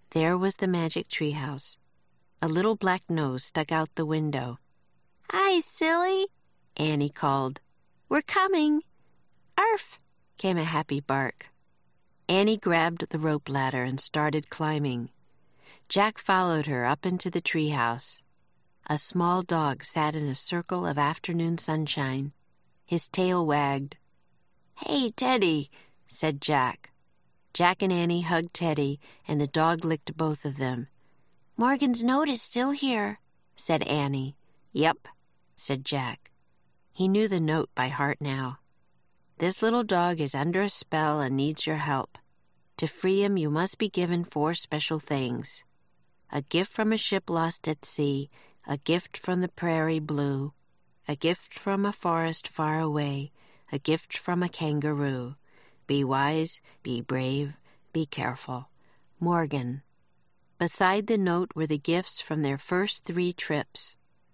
There was the magic treehouse. A little black nose stuck out the window. "Hi, silly," Annie called. "We're coming." "Arf!" came a happy bark. Annie grabbed the rope ladder and started climbing. Jack followed her up into the treehouse. A small dog sat in a circle of afternoon sunshine. His tail wagged. "Hey, Teddy," said Jack. Jack and Annie hugged Teddy, and the dog licked both of them. "Morgan's note is still here," said Annie. "Yep," said Jack. He knew the note by heart now. "This little dog is under a spell and needs your help. To free him, you must be given 4 special things. A gift from a ship lost at sea, a gift from the prairie blue, a gift from a forest far away, a gift from a kangaroo. Be wise, be brave, be careful. Morgan." Beside the note were the gifts from their first 3 trips.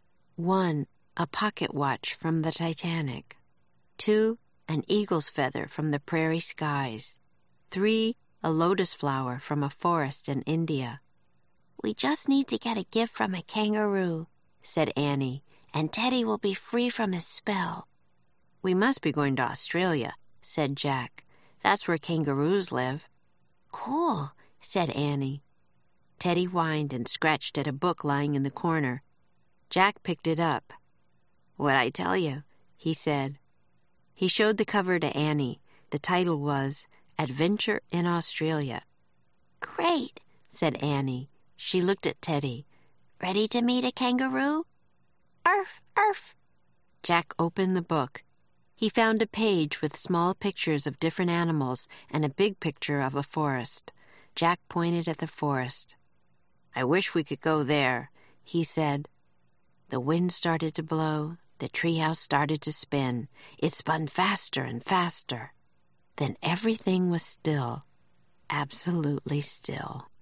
1, a pocket watch from the Titanic. 2, an eagle's feather from the prairie skies. 3, a lotus flower from a forest in India. "We just need to get a gift from a kangaroo," said Annie, "and Teddy will be free from his spell." "We must be going to Australia," said Jack. "That's where kangaroos live." "Cool," said Annie. Teddy whined and scratched at a book lying in the corner. Jack picked it up. "What'd I tell you?" he said. He showed the cover to Annie. The title was Adventure in Australia. "Great," said Annie. She looked at Teddy. "Ready to meet a kangaroo?" "Arf, arf." Jack opened the book. He found a page with small pictures of different animals and a big picture of a forest. Jack pointed at the forest. "I wish we could go there," he said. The wind started to blow. The treehouse started to spin. It spun faster and faster. Then everything was still, absolutely still.